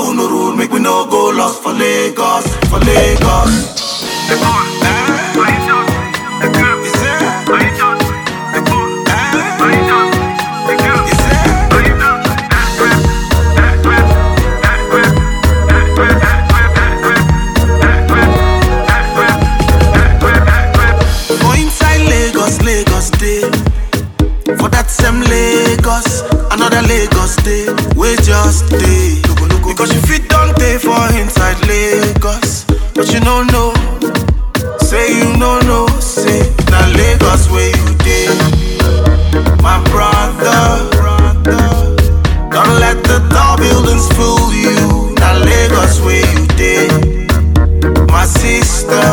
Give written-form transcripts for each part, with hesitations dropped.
follow who no rule, make we no go lost for Lagos, for Lagos. For that same Lagos, another Lagos day, we just day. Because you fit don't pay for inside Lagos, but you don't know. Say you don't know, say now Lagos where you day. My brother, don't let the tall buildings fool you. Now Lagos where you day. My sister,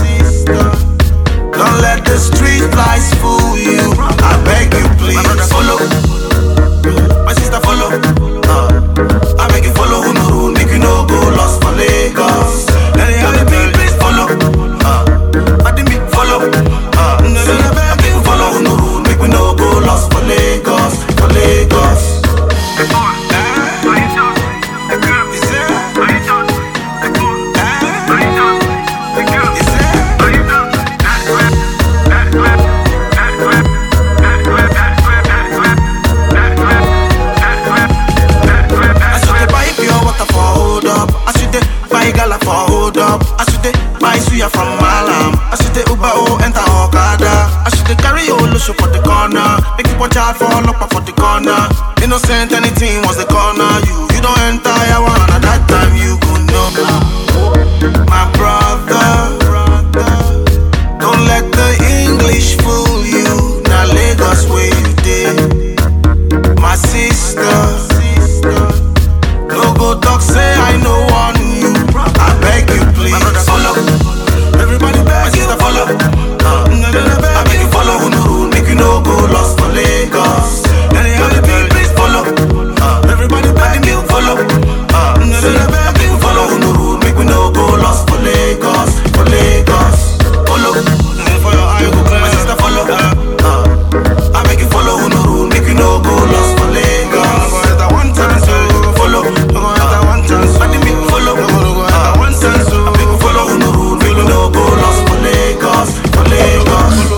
don't let the street lights fool you. I beg you please follow. My sister follow. I beg you follow who no rule, make you no go lost for Lagos. Anyhow you be, please follow. I didn't me follow. I beg you follow who no rule, make we no go lost for Lagos, for Lagos. From Malam, I should take Uber or enter Okada. I should carry your lotion for the corner. Make you watch out for lock for the corner. Innocent, anything was the corner. You don't enter one, and at that time you go know. My brother, don't let the English fool you. Now Lagos where you did. My sister, no go talk, say I know one you. I beg you please follow. Everybody beg, my sister follow. I beg you follow who no rule, make you no go lost for Lagos. Anyhow you be, please follow. Everybody beg you follow. I beg you follow who no rule, make we no go lost for Lagos, for Lagos. Follow, for your eye go clear. My sister follow. I beg you follow who no rule, make you no go lost for Lagos. That one time so follow. That one time so I didn't mean follow. That one time so I beg you follow who no rule, make we no go lost for Lagos, for Lagos.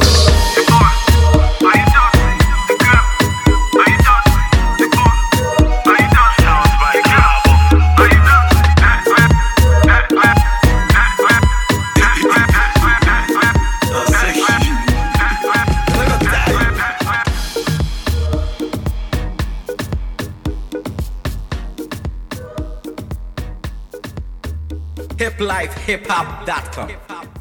hiplifehiphop.com